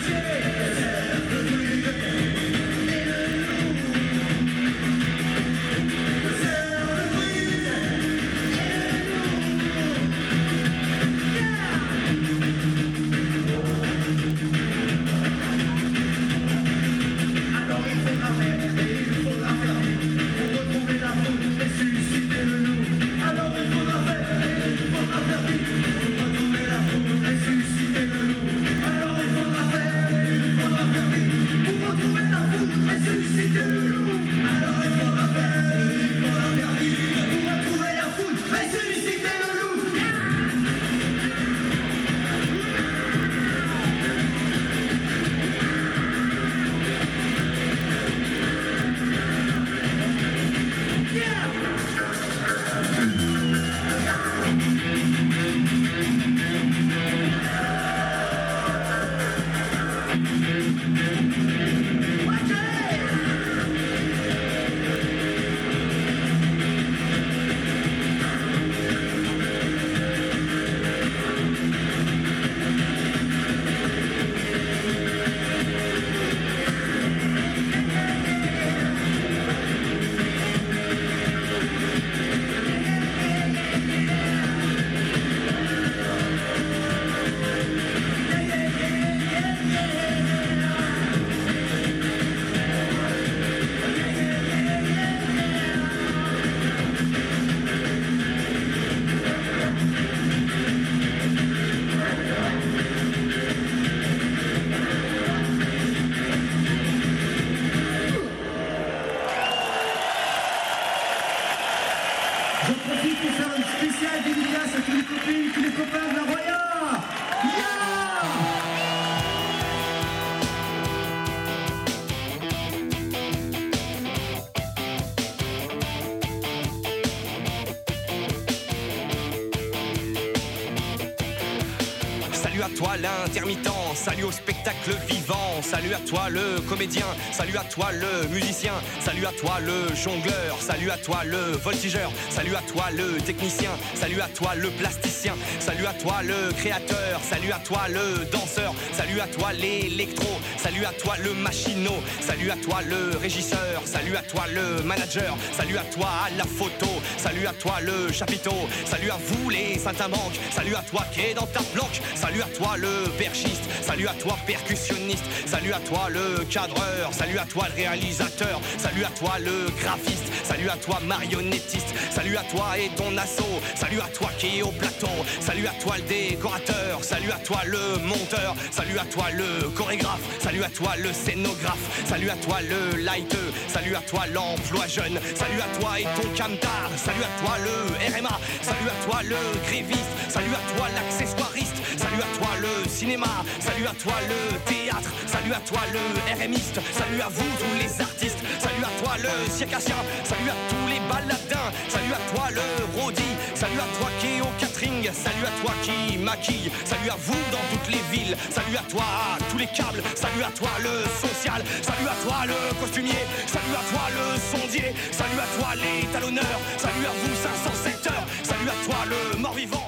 Salut à toi l'intermittent, salut au spectacle vivant, salut à toi le comédien, salut à toi le musicien, salut à toi le jongleur, salut à toi le voltigeur, salut à toi le technicien, salut à toi le plasticien, salut à toi le créateur, salut à toi le danseur, salut à toi l'électro, salut à toi le machinot, salut à toi le régisseur, salut à toi le manager, salut à toi à la photo, salut à toi le chapiteau, salut à vous les saltimbanques, salut à toi qui est dans ta planque, salut à toi le perchiste, salut à toi percussionniste, salut à toi le cadreur, salut à toi le réalisateur, salut à toi le graphiste, salut à toi marionnettiste, salut à toi et ton assaut, salut à toi qui est au plateau, salut à toi le décorateur, salut à toi le monteur, salut à toi le chorégraphe, salut à toi le scénographe, salut à toi le lighteux, salut à toi l'emploi jeune, salut à toi et ton camtar, salut à toi le RMA, salut à toi le gréviste, salut à toi l'accessoiriste, salut à toi le cinéma, salut à toi le théâtre, salut à toi le RMiste, salut à vous tous les artistes, salut à toi le circassien, salut à tous les baladins, salut à toi le rôdi, salut à toi qui est au catering, salut à toi qui maquille, salut à vous dans toutes les villes, salut à toi à tous les câbles, salut à toi le social, salut à toi le costumier, salut à toi le sondier, salut à toi les talonneurs, salut à vous 507 heures, salut à toi le mort-vivant.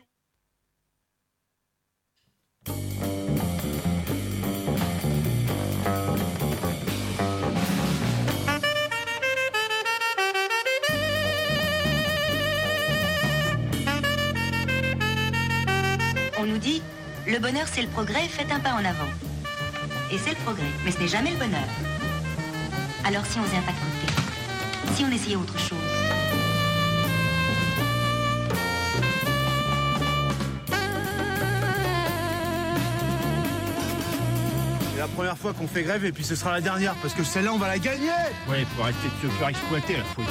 On nous dit, le bonheur c'est le progrès, faites un pas en avant. Et c'est le progrès, mais ce n'est jamais le bonheur. Alors si on faisait un pas de côté, si on essayait autre chose. C'est la première fois qu'on fait grève et puis ce sera la dernière parce que celle-là on va la gagner. Ouais, faut arrêter de se faire exploiter là, faut...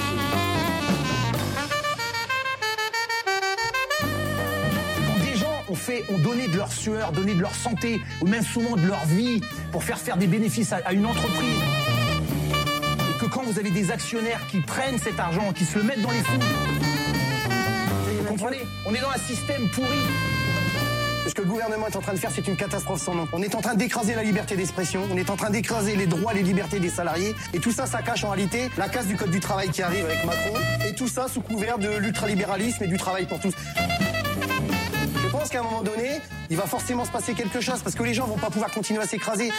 ont donné de leur sueur, donné de leur santé, ou même souvent de leur vie, pour faire des bénéfices à une entreprise. Et que quand vous avez des actionnaires qui prennent cet argent, qui se le mettent dans les fous, vous comprenez? On est dans un système pourri. Ce que le gouvernement est en train de faire, c'est une catastrophe sans nom. On est en train d'écraser la liberté d'expression, on est en train d'écraser les droits, les libertés des salariés, et tout ça, ça cache en réalité la casse du code du travail qui arrive avec Macron, et tout ça sous couvert de l'ultralibéralisme et du travail pour tous. Je pense pense qu'à un moment donné, il va forcément se passer quelque chose parce que les gens vont pas pouvoir continuer à s'écraser.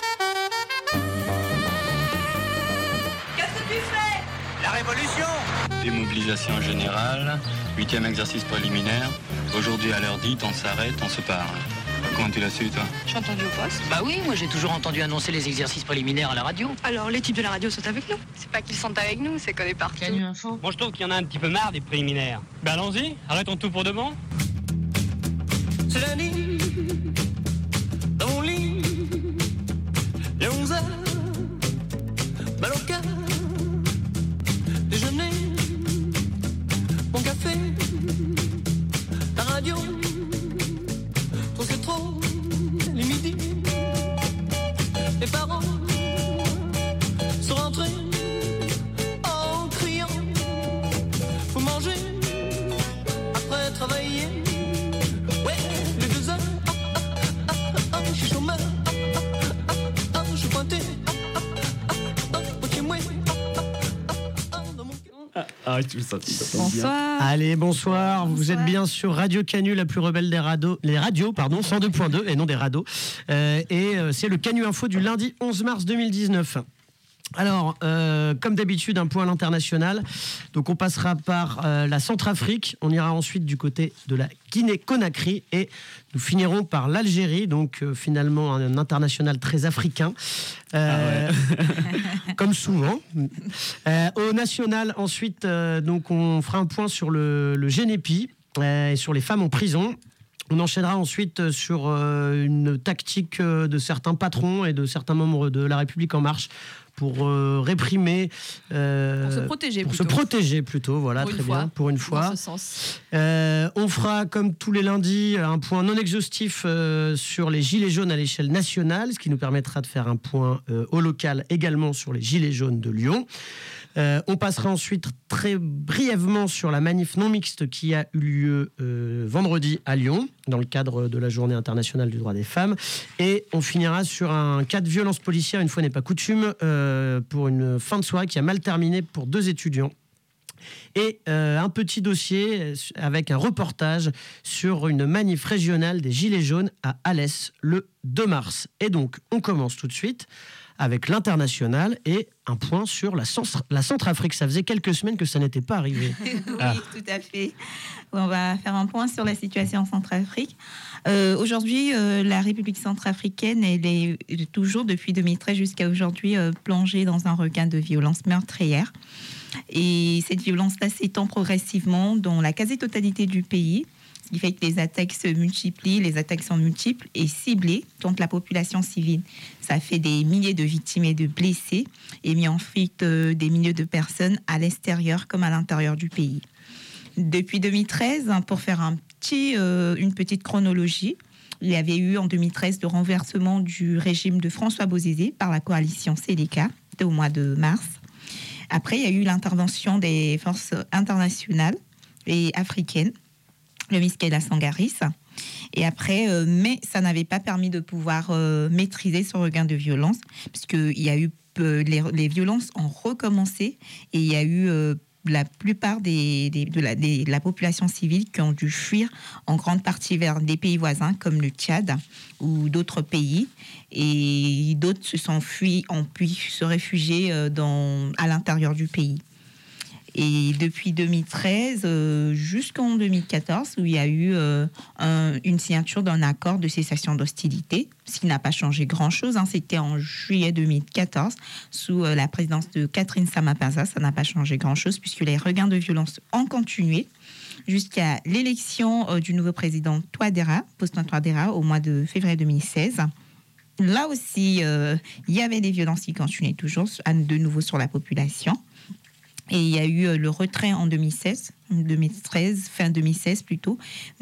Qu'est-ce que tu fais? La révolution! Démobilisation générale, 8e exercice préliminaire. Aujourd'hui à l'heure dite, on s'arrête, on se parle. Comment tu l'as su, toi? J'ai entendu au poste. Bah oui, moi j'ai toujours entendu annoncer les exercices préliminaires à la radio. Alors les types de la radio sont avec nous. C'est pas qu'ils sont avec nous, c'est qu'on est partout. Canu Info. Moi je trouve qu'il y en a un petit peu marre des préliminaires. Ben allons-y, arrêtons tout pour de bon. C'est lundi, dans mon lit, il y a 11h, mal au cœur, déjeuner, mon café, la radio, trop c'est trop, les midis, les parents sont rentrés en criant, faut manger après travailler. Ouais, les 2 heures, je suis chômeur, je suis pointé, ok, moi, dans mon cœur. Arrête tout ça. Bonsoir. Allez, bonsoir. Vous êtes bien sur Radio Canu, la plus rebelle des radios, 102.2 et non des rados. C'est le Canu Info du lundi 11 mars 2019. Alors, comme d'habitude, un point à l'international. Donc, on passera par la Centrafrique. On ira ensuite du côté de la Guinée-Conakry et nous finirons par l'Algérie. Donc, finalement, un international très africain. Comme souvent. Au national, ensuite, donc, on fera un point sur le Génépi et sur les femmes en prison. On enchaînera ensuite sur une tactique de certains patrons et de certains membres de La République En Marche pour réprimer... pour se protéger plutôt, voilà, pour très bien, pour une fois. Dans ce sens. On fera, comme tous les lundis, un point non exhaustif sur les gilets jaunes à l'échelle nationale, ce qui nous permettra de faire un point au local également sur les gilets jaunes de Lyon. On passera ensuite très brièvement sur la manif non mixte qui a eu lieu vendredi à Lyon, dans le cadre de la Journée internationale du droit des femmes. Et on finira sur un cas de violence policière, une fois n'est pas coutume, pour une fin de soirée qui a mal terminé pour 2 étudiants. Et un petit dossier avec un reportage sur une manif régionale des Gilets jaunes à Alès le 2 mars. Et donc, on commence tout de suite avec l'international et un point sur la Centrafrique. Ça faisait quelques semaines que ça n'était pas arrivé. Oui, tout à fait. On va faire un point sur la situation en Centrafrique. Aujourd'hui, la République centrafricaine, elle est toujours, depuis 2013 jusqu'à aujourd'hui, plongée dans un regain de violence meurtrière. Et cette violence-là s'étend progressivement dans la quasi-totalité du pays. Ce qui fait que les attaques se multiplient, les attaques sont multiples et ciblées contre la population civile. Ça fait des milliers de victimes et de blessés et mis en fuite des milliers de personnes à l'extérieur comme à l'intérieur du pays. Depuis 2013, pour faire une petite chronologie, il y avait eu en 2013 le renversement du régime de François Bozizé par la coalition Séléka au mois de mars. Après, il y a eu l'intervention des forces internationales et africaines, le Miskela Sangaris. Et après, mais ça n'avait pas permis de pouvoir maîtriser ce regain de violence, puisqu'il y a eu les violences ont recommencé et il y a eu la plupart de la population civile qui ont dû fuir en grande partie vers des pays voisins comme le Tchad ou d'autres pays, et d'autres ont pu se réfugier à l'intérieur du pays. Et depuis 2013 jusqu'en 2014, où il y a eu une signature d'un accord de cessation d'hostilité, ce qui n'a pas changé grand-chose. C'était en juillet 2014, sous la présidence de Catherine Samapaza. Ça n'a pas changé grand-chose, puisque les regains de violence ont continué jusqu'à l'élection du nouveau président Faustin Touadéra, au mois de février 2016. Là aussi, il y avait des violences qui continuaient toujours, de nouveau sur la population. Et il y a eu le retrait en 2013, fin 2016 plutôt,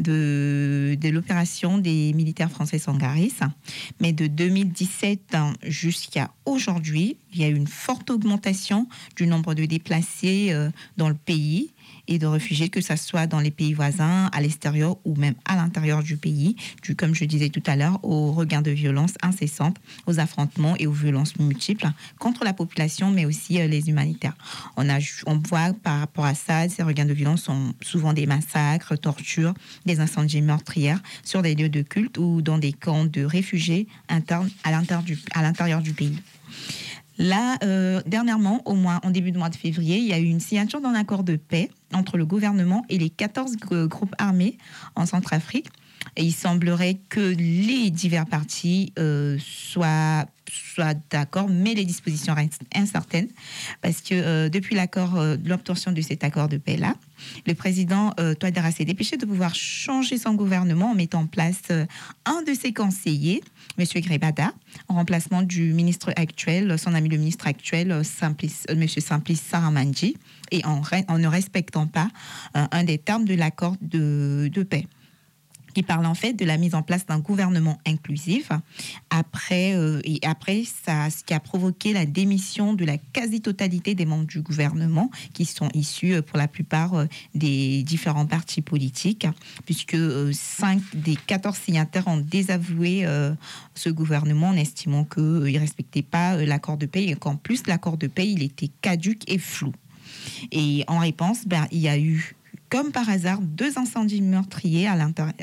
de l'opération des militaires français Sangaris. Mais de 2017 jusqu'à aujourd'hui, il y a eu une forte augmentation du nombre de déplacés dans le pays. et de réfugiés, que ce soit dans les pays voisins, à l'extérieur ou même à l'intérieur du pays, comme je disais tout à l'heure, aux regains de violence incessantes, aux affrontements et aux violences multiples contre la population, mais aussi les humanitaires. On voit par rapport à ça, ces regains de violence sont souvent des massacres, tortures, des incendies meurtrières sur des lieux de culte ou dans des camps de réfugiés internes à l'intérieur du pays. Là, dernièrement, au moins en début de mois de février, il y a eu une signature d'un accord de paix entre le gouvernement et les 14 groupes armés en Centrafrique. Et il semblerait que les divers partis soient d'accord, mais les dispositions restent incertaines, parce que depuis l'obtention de cet accord de paix-là, le président Touadéra s'est dépêché de pouvoir changer son gouvernement en mettant en place un de ses conseillers, M. Grébada, en remplacement du ministre actuel, son ami le ministre actuel, M. Simplice Saramandji, et en ne respectant pas un des termes de l'accord de paix, qui parle en fait de la mise en place d'un gouvernement inclusif après ce qui a provoqué la démission de la quasi-totalité des membres du gouvernement, qui sont issus pour la plupart des différents partis politiques, puisque 5 des 14 signataires ont désavoué ce gouvernement en estimant qu'il ne respectait pas l'accord de paix et qu'en plus l'accord de paix il était caduc et flou. Et en réponse, il y a eu, comme par hasard, deux incendies meurtriers à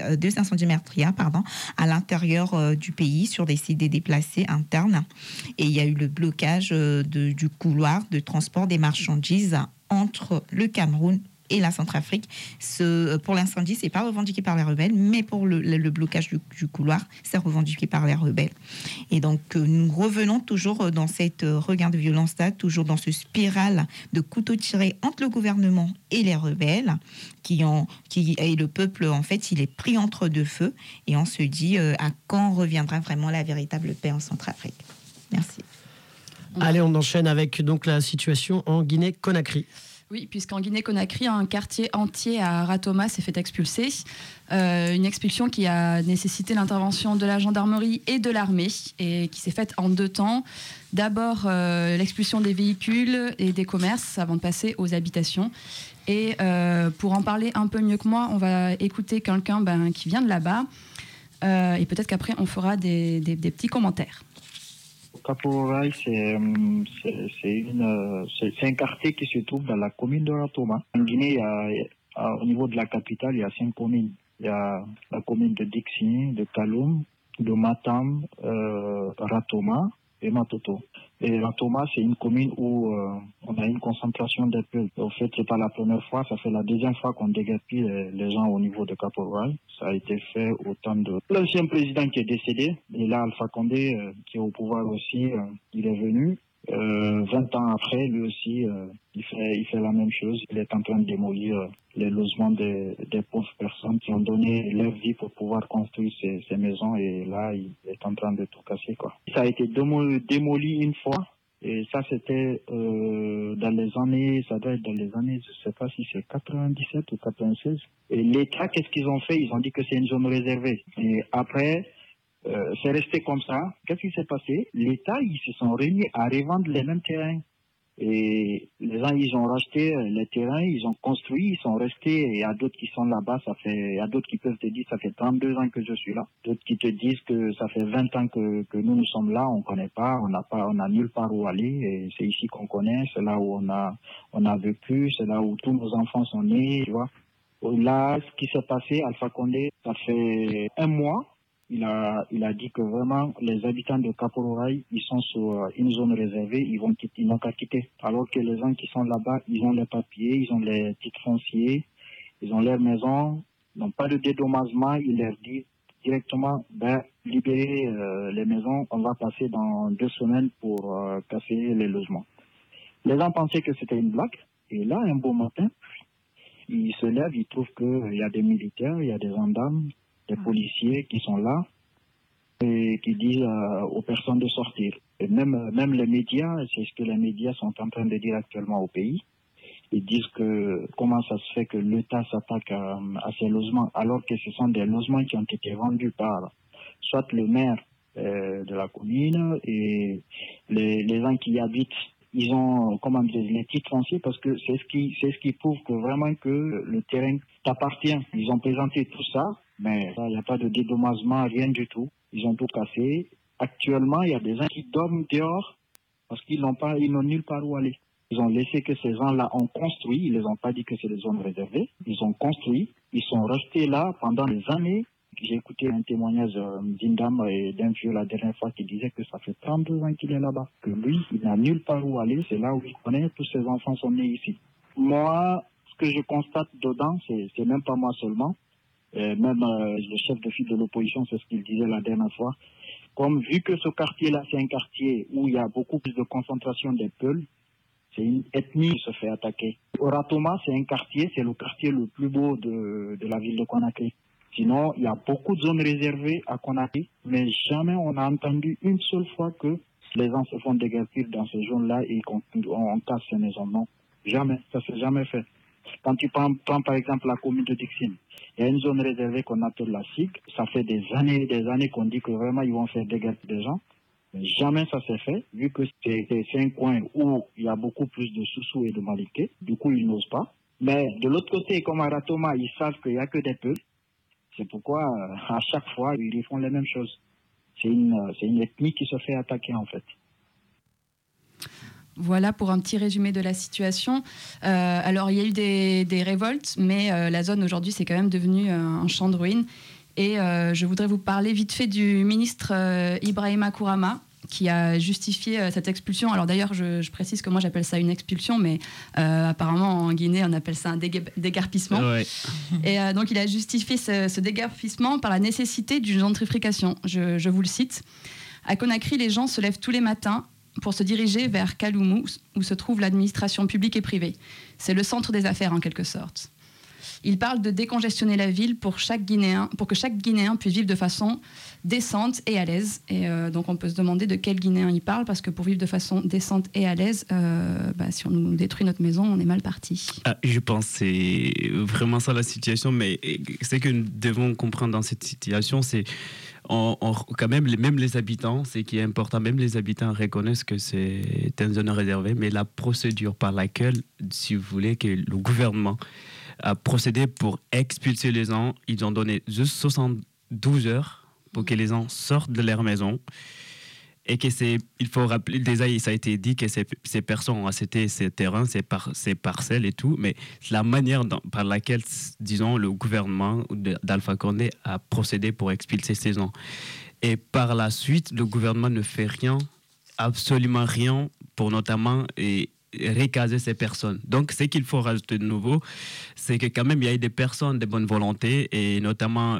l'intérieur du pays, sur des sites déplacés internes. Et il y a eu le blocage du couloir de transport des marchandises entre le Cameroun et la Centrafrique. Pour l'incendie, c'est pas revendiqué par les rebelles, mais pour le blocage du couloir, c'est revendiqué par les rebelles. Et donc, nous revenons toujours dans cette regain de violence-là, toujours dans ce spirale de couteaux tirés entre le gouvernement et les rebelles, et le peuple, en fait, il est pris entre deux feux, et on se dit à quand reviendra vraiment la véritable paix en Centrafrique. Merci. Allez, on enchaîne avec donc la situation en Guinée-Conakry. Oui, puisqu'en Guinée-Conakry, un quartier entier à Ratoma s'est fait expulser. Une expulsion qui a nécessité l'intervention de la gendarmerie et de l'armée, et qui s'est faite en 2 temps. D'abord, l'expulsion des véhicules et des commerces avant de passer aux habitations. Et pour en parler un peu mieux que moi, on va écouter quelqu'un qui vient de là-bas. Et peut-être qu'après, on fera des petits commentaires. Kapororaï, c'est un quartier qui se trouve dans la commune de Ratoma. En Guinée, au niveau de la capitale, il y a 5 communes. Il y a la commune de Dixi, de Kaloum, de Matam, Ratoma et Matoto. Et Ratoma, c'est une commune où on a une concentration des peuples. En fait, c'est pas la première fois, ça fait la 2e fois qu'on déguerpit les gens au niveau de Kapororaï. Ça a été fait au temps de l'ancien président qui est décédé. Et là, Alpha Condé, qui est au pouvoir aussi, il est venu. 20 ans après, lui aussi, il fait la même chose. Il est en train de démolir les logements des pauvres personnes qui ont donné leur vie pour pouvoir construire ces maisons. Et là, il est en train de tout casser, quoi. Ça a été démoli une fois. Et ça, c'était dans les années, ça doit être dans les années, je sais pas si c'est 97 ou 96. Et l'État, qu'est-ce qu'ils ont fait? Ils ont dit que c'est une zone réservée. Et après, c'est resté comme ça. Qu'est-ce qui s'est passé? L'État, ils se sont réunis à revendre les mêmes terrains. Et les gens, ils ont racheté les terrains, ils ont construit, ils sont restés. Et il y a d'autres qui sont là-bas, il y a d'autres qui peuvent te dire, ça fait 32 ans que je suis là. D'autres qui te disent que ça fait 20 ans que nous sommes là, on connaît pas, on a nulle part où aller. Et c'est ici qu'on connaît, c'est là où on a vécu, c'est là où tous nos enfants sont nés, tu vois. Là, ce qui s'est passé, Alpha Condé, ça fait 1 mois. Il a dit que vraiment les habitants de Kapororaï, ils sont sur une zone réservée, ils n'ont qu'à quitter. Alors que les gens qui sont là-bas, ils ont les papiers, ils ont les titres fonciers, ils ont leur maison, ils n'ont pas de dédommagement. Il leur dit directement, libérez les maisons, on va passer dans 2 semaines pour casser les logements. Les gens pensaient que c'était une blague, et là, un beau matin, ils se lèvent, ils trouvent qu'il y a des militaires, il y a des gendarmes, des policiers qui sont là et qui disent aux personnes de sortir. Et même les médias, c'est ce que les médias sont en train de dire actuellement au pays. Ils disent que comment ça se fait que l'État s'attaque à ces logements alors que ce sont des logements qui ont été vendus par soit le maire de la commune et les gens qui y habitent, ils ont, comment dire, les titres fonciers parce que c'est ce qui prouve que vraiment que le terrain t'appartient. Ils ont présenté tout ça, mais il n'y a pas de dédommagement, rien du tout. Ils ont tout cassé. Actuellement, il y a des gens qui dorment dehors parce qu'ils n'ont nulle part où aller. Ils ont laissé que ces gens-là ont construit. Ils ne les ont pas dit que c'est des zones réservées. Ils ont construit. Ils sont restés là pendant des années. J'ai écouté un témoignage d'une dame et d'un vieux la dernière fois qui disait que ça fait 32 ans qu'il est là-bas. Que lui, il n'a nulle part où aller. C'est là où il connaît. Tous ses enfants sont nés ici. Moi, ce que je constate dedans, c'est même pas moi seulement. Même le chef de file de l'opposition, c'est ce qu'il disait la dernière fois. Comme vu que ce quartier-là, c'est un quartier où il y a beaucoup plus de concentration des Peuls, c'est une ethnie qui se fait attaquer. Oratoma, c'est un quartier, c'est le quartier le plus beau de la ville de Conakry. Sinon, il y a beaucoup de zones réservées à Conakry, mais jamais on a entendu une seule fois que les gens se font déguerpir dans ces zones-là et qu'on casse ces maisons. Non, jamais, ça s'est jamais fait. Quand tu prends par exemple la commune de Dixine, il y a une zone réservée qu'on appelle la SIG. Ça fait des années qu'on dit que vraiment ils vont faire déguerpir des gens. Jamais ça s'est fait, vu que c'est un coin où il y a beaucoup plus de Soussou et de Maliké. Du coup, ils n'osent pas. Mais de l'autre côté, comme à Ratoma, ils savent qu'il n'y a que des Peuls. C'est pourquoi, à chaque fois, ils font les mêmes choses. C'est une ethnie qui se fait attaquer, en fait. Voilà pour un petit résumé de la situation. Alors, il y a eu des révoltes, mais la zone aujourd'hui, c'est quand même devenu un champ de ruines. Et je voudrais vous parler vite fait du ministre Ibrahima Kourama, qui a justifié cette expulsion. Alors d'ailleurs, je précise que moi j'appelle ça une expulsion, mais apparemment en Guinée on appelle ça un déguerpissement. Ouais. Et donc il a justifié ce déguerpissement par la nécessité d'une gentrification. Je vous le cite. À Conakry, les gens se lèvent tous les matins pour se diriger vers Kaloumou, où se trouve l'administration publique et privée. C'est le centre des affaires en quelque sorte. Il parle de décongestionner la ville pour que chaque Guinéen puisse vivre de façon décente et à l'aise. Et donc on peut se demander de quel Guinéen il parle, parce que pour vivre de façon décente et à l'aise, si on nous détruit notre maison, on est mal parti. Je pense que c'est vraiment ça la situation, mais ce que nous devons comprendre dans cette situation, c'est quand même les habitants, ce qui est important, même les habitants reconnaissent que c'est une zone réservée, mais la procédure par laquelle, si vous voulez, que le gouvernement a procédé pour expulser les gens, ils ont donné juste 72 heures pour que les gens sortent de leur maison. Et que il faut rappeler, déjà ça a été dit que ces personnes ont acheté ces terrains, ces parcelles et tout, mais la manière par laquelle, disons, le gouvernement d'Alpha Condé a procédé pour expulser ces gens. Et par la suite, le gouvernement ne fait rien, absolument rien, pour notamment recaser ces personnes. Donc, ce qu'il faut rajouter de nouveau, c'est que quand même, il y a des personnes de bonne volonté, et notamment,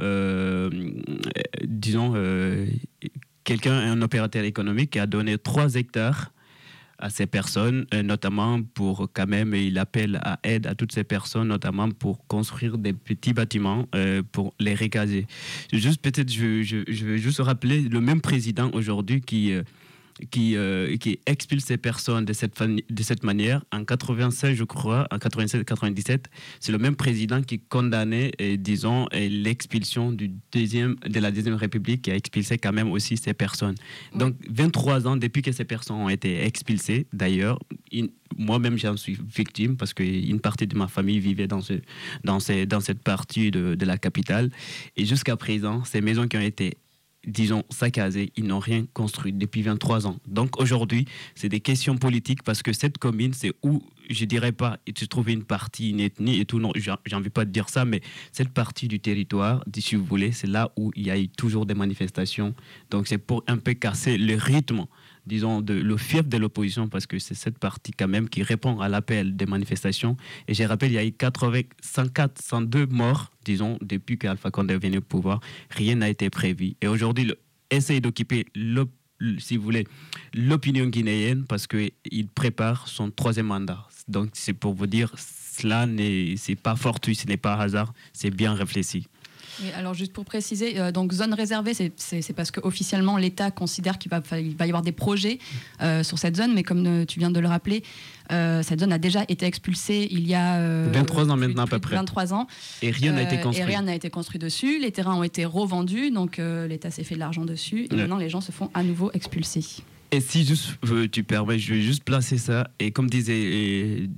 un opérateur économique qui a donné 3 hectares à ces personnes, notamment pour quand même, il appelle à aide à toutes ces personnes, notamment pour construire des petits bâtiments pour les recaser. Peut-être, je vais juste rappeler le même président aujourd'hui qui expulse ces personnes de cette manière. En 96, je crois, en 97-97, c'est le même président qui condamnait, l'expulsion de la Deuxième République, qui a expulsé quand même aussi ces personnes. Oui. Donc, 23 ans depuis que ces personnes ont été expulsées, d'ailleurs, moi-même j'en suis victime parce qu'une partie de ma famille vivait dans cette partie de la capitale. Et jusqu'à présent, ces maisons qui ont été saccagés, ils n'ont rien construit depuis 23 ans. Donc aujourd'hui, c'est des questions politiques parce que cette commune, c'est où, je dirais pas, se trouve une partie, une ethnie et tout, non, j'ai envie pas de dire ça, mais cette partie du territoire, si vous voulez, c'est là où il y a eu toujours des manifestations. Donc c'est pour un peu casser le rythme, le fief de l'opposition, parce que c'est cette partie quand même qui répond à l'appel des manifestations. Et je rappelle, il y a eu 102 morts, depuis qu'Alpha Condé est venu au pouvoir. Rien n'a été prévu. Et aujourd'hui, essaye d'occuper, si vous voulez, l'opinion guinéenne, parce qu'il prépare son 3e mandat. Donc c'est pour vous dire, c'est pas fortuit, ce n'est pas hasard, c'est bien réfléchi. Oui, alors juste pour préciser, donc zone réservée, c'est parce qu'officiellement l'État considère qu'il va y avoir des projets sur cette zone, mais comme tu viens de le rappeler, cette zone a déjà été expulsée il y a 23 ans maintenant à peu près. 23 ans. Et rien n'a été construit. Et rien n'a été construit dessus. Les terrains ont été revendus, donc l'État s'est fait de l'argent dessus. Et maintenant, les gens se font à nouveau expulser. Et si juste tu permets, je vais juste placer ça. Et comme disait,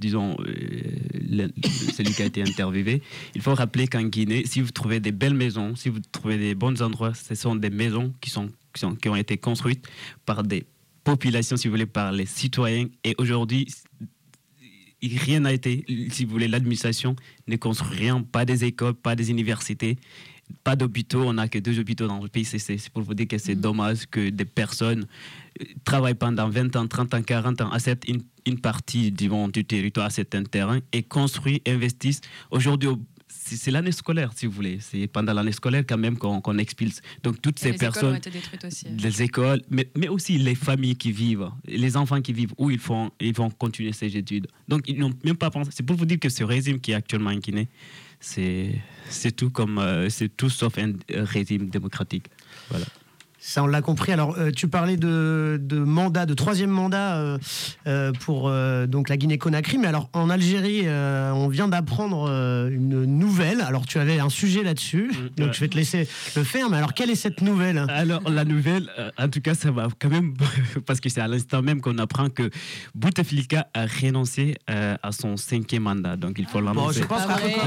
celui qui a été interviewé, il faut rappeler qu'en Guinée, si vous trouvez des belles maisons, si vous trouvez des bons endroits, ce sont des maisons qui ont été construites par des populations, si vous voulez, par les citoyens. Et aujourd'hui, rien n'a été, si vous voulez, l'administration ne construit rien, pas des écoles, pas des universités. Pas d'hôpitaux, on n'a que 2 hôpitaux dans le pays. C'est pour vous dire que c'est dommage que des personnes travaillent pendant 20 ans, 30 ans, 40 ans, achètent une partie du territoire, à certains terrains et construisent, investissent. Aujourd'hui, c'est l'année scolaire, si vous voulez. C'est pendant l'année scolaire quand même qu'on expulse. Donc toutes ces personnes, écoles ont été détruites aussi. Les écoles, mais aussi les familles qui vivent, les enfants qui vivent, où ils vont continuer ces études. Donc ils n'ont même pas pensé. C'est pour vous dire que ce régime qui est actuellement en Guinée, c'est tout sauf un régime démocratique. Voilà. Ça, on l'a compris. Alors, tu parlais de mandat, de 3e mandat pour donc la Guinée-Conakry. Mais alors, en Algérie, on vient d'apprendre une nouvelle. Alors, tu avais un sujet là-dessus. Donc, je vais te laisser le faire. Mais alors, quelle est cette nouvelle ? Alors, la nouvelle, en tout cas, ça va quand même... Parce que c'est à l'instant même qu'on apprend que Bouteflika a renoncé à son 5e mandat. Donc, il faut l'annoncer. Bon, je pense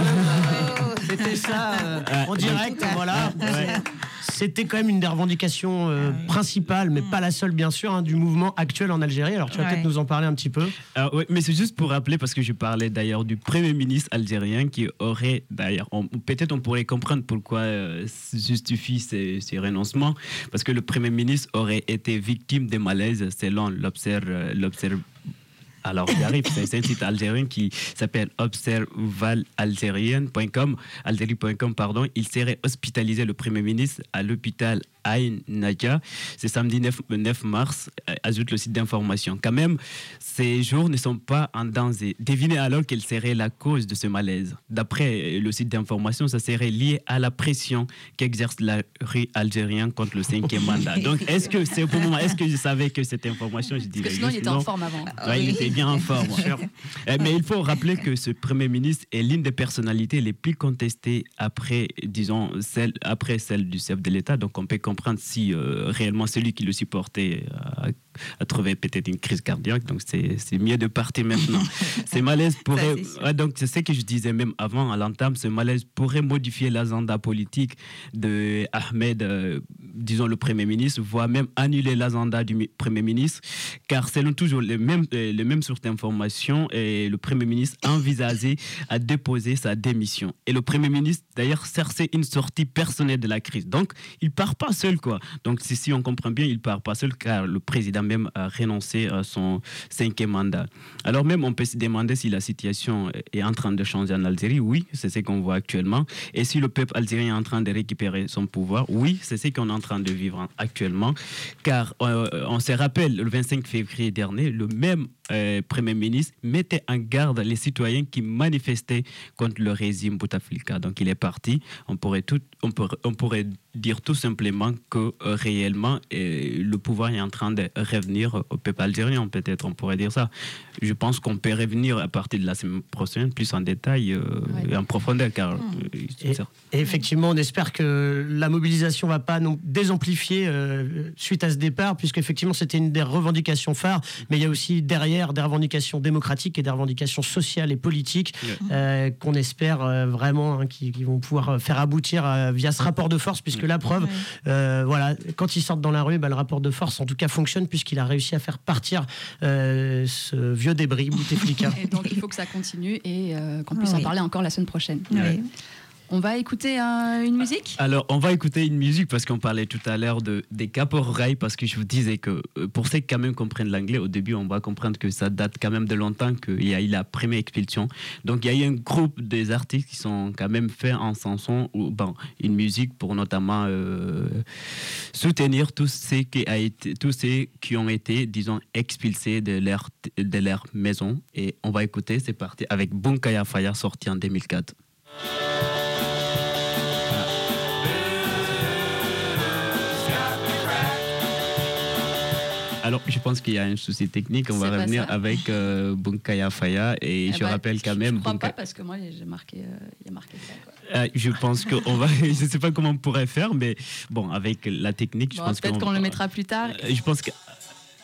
que c'était ça en direct. Voilà. Ouais. C'était quand même une des revendications principale, mais pas la seule bien sûr, du mouvement actuel en Algérie. Alors tu vas peut-être nous en parler un petit peu. Oui, mais c'est juste pour rappeler, parce que je parlais d'ailleurs du Premier ministre algérien qui aurait, d'ailleurs, peut-être on pourrait comprendre pourquoi justifie ces renoncements, parce que le Premier ministre aurait été victime des malaises selon l'Observatoire. Alors, j'arrive, c'est un site algérien qui s'appelle observalalgérien.com, algérie.com, pardon. Il serait hospitalisé, le Premier ministre, à l'hôpital Ain Nadia. C'est samedi 9 mars, ajoute le site d'information. Quand même, ces jours ne sont pas en danger. Devinez alors quelle serait la cause de ce malaise. D'après le site d'information, ça serait lié à la pression qu'exerce la rue algérienne contre le 5e mandat. Donc, est-ce que je savais que cette information, je dirais. Parce que sinon, il était en forme avant. Ouais, il était bien en forme. Mais il faut rappeler que ce Premier ministre est l'une des personnalités les plus contestées après celle du chef de l'État. Donc, on peut comprendre si réellement celui qui le supportait a trouvé peut-être une crise cardiaque. Donc, c'est mieux de partir maintenant. Ces malaises pourraient... donc, c'est ce que je disais même avant, à l'entame, ce malaise pourrait modifier l'agenda politique de Ahmed, disons le Premier ministre, voire même annuler l'agenda du Premier ministre, car selon toujours les mêmes sources d'informations, le Premier ministre envisageait à déposer sa démission. Et le Premier ministre, d'ailleurs, cherchait une sortie personnelle de la crise. Donc, il ne part pas seul, quoi. Donc, si on comprend bien, il ne part pas seul, car le président même a renoncé à son 5e mandat. Alors même, on peut se demander si la situation est en train de changer en Algérie. Oui, c'est ce qu'on voit actuellement. Et si le peuple algérien est en train de récupérer son pouvoir, oui, c'est ce qu'on est en train de vivre actuellement. Car on se rappelle, le 25 février dernier, le même Premier ministre mettait en garde les citoyens qui manifestaient contre le régime Bouteflika. Donc il est parti. On pourrait dire tout simplement que réellement le pouvoir est en train de revenir au peuple algérien, peut-être on pourrait dire ça. Je pense qu'on peut revenir à partir de la semaine prochaine plus en détail et en profondeur. Car, et effectivement, on espère que la mobilisation ne va pas désamplifier suite à ce départ, puisqu'effectivement c'était une des revendications phares, mais il y a aussi derrière des revendications démocratiques et des revendications sociales et politiques qu'on espère vraiment qui vont pouvoir faire aboutir via ce rapport de force, puisque la preuve, voilà, quand ils sortent dans la rue, le rapport de force en tout cas fonctionne, puisqu'il a réussi à faire partir ce vieux débris Bouteflika. Et donc il faut que ça continue et qu'on puisse en parler encore la semaine prochaine. Oui. On va écouter une musique ? Alors, on va écouter une musique parce qu'on parlait tout à l'heure des caporales, parce que je vous disais que pour ceux qui quand même comprennent l'anglais, au début, on va comprendre que ça date quand même de longtemps qu'il y a eu la première expulsion. Donc, il y a eu un groupe des artistes qui sont quand même faits en chanson, ou une musique pour notamment soutenir tous ceux qui ont été, disons, expulsés de leur maison. Et on va écouter, c'est parti, avec Bunkaya Faya, sorti en 2004. Alors, je pense qu'il y a un souci technique. On va revenir avec Bunkaya Faya. Et je rappelle quand même... Je ne crois pas, parce que moi, j'ai marqué, il y a marqué ça. Quoi. Je pense qu'on va... Je ne sais pas comment on pourrait faire, mais bon, avec la technique, je pense peut-être qu'on le mettra plus tard. Je pense que...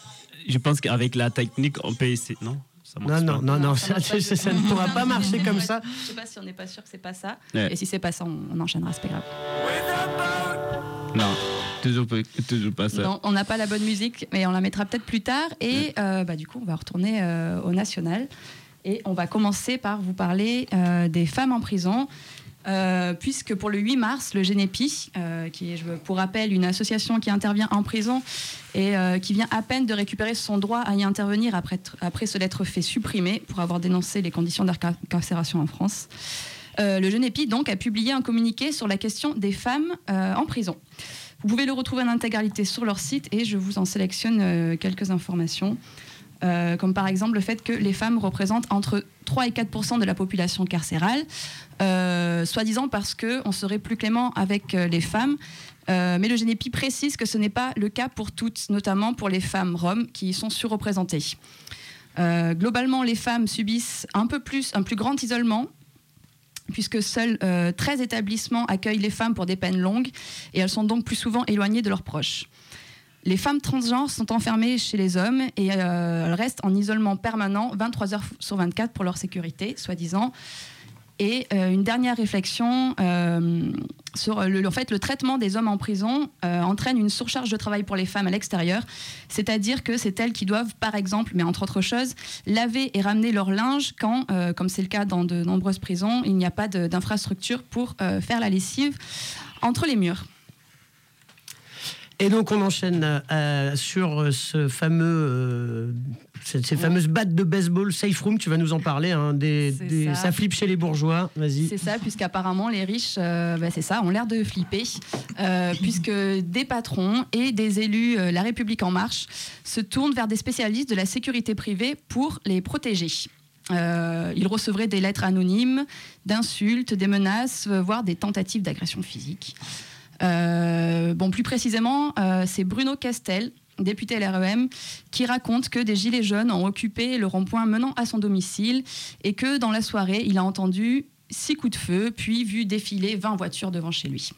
Je pense qu'avec la technique, on peut essayer. Non, ça marche pas. Non, ça ne pourra pas marcher comme ça. Je ne sais pas si on n'est pas sûr que c'est pas ça. Ouais. Et si c'est pas ça, on enchaînera, c'est pas grave. Non, toujours pas ça. Non, on n'a pas la bonne musique, mais on la mettra peut-être plus tard. Et du coup, on va retourner au national. Et on va commencer par vous parler des femmes en prison. Puisque pour le 8 mars, le Génépi, qui est, pour rappel, une association qui intervient en prison et qui vient à peine de récupérer son droit à y intervenir après se l'être fait supprimer pour avoir dénoncé les conditions d'incarcération en France. Le Génépi donc a publié un communiqué sur la question des femmes en prison. Vous pouvez le retrouver en intégralité sur leur site et je vous en sélectionne quelques informations. Comme par exemple le fait que les femmes représentent entre 3 et 4% de la population carcérale, soi-disant parce qu'on serait plus clément avec les femmes. Mais le Génépi précise que ce n'est pas le cas pour toutes, notamment pour les femmes roms qui y sont surreprésentées. Globalement, les femmes subissent un plus grand isolement, puisque seuls 13 établissements accueillent les femmes pour des peines longues, et elles sont donc plus souvent éloignées de leurs proches. Les femmes transgenres sont enfermées chez les hommes et elles restent en isolement permanent 23 heures sur 24 pour leur sécurité, soi-disant. Et une dernière réflexion sur le traitement des hommes en prison entraîne une surcharge de travail pour les femmes à l'extérieur, c'est-à-dire que c'est elles qui doivent, par exemple, mais entre autres choses, laver et ramener leur linge quand, comme c'est le cas dans de nombreuses prisons, il n'y a pas d'infrastructure pour faire la lessive entre les murs. Et donc on enchaîne sur ce fameux, ces fameuses battes de baseball safe room. Tu vas nous en parler. Ça flippe chez les bourgeois. Vas-y. C'est ça, puisqu'apparemment les riches, c'est ça, ont l'air de flipper, puisque des patrons et des élus La République en marche se tournent vers des spécialistes de la sécurité privée pour les protéger. Ils recevraient des lettres anonymes, d'insultes, des menaces, voire des tentatives d'agression physique. Plus précisément, c'est Bruno Castel, député LREM, qui raconte que des gilets jaunes ont occupé le rond-point menant à son domicile et que dans la soirée, il a entendu 6 coups de feu, puis vu défiler 20 voitures devant chez lui.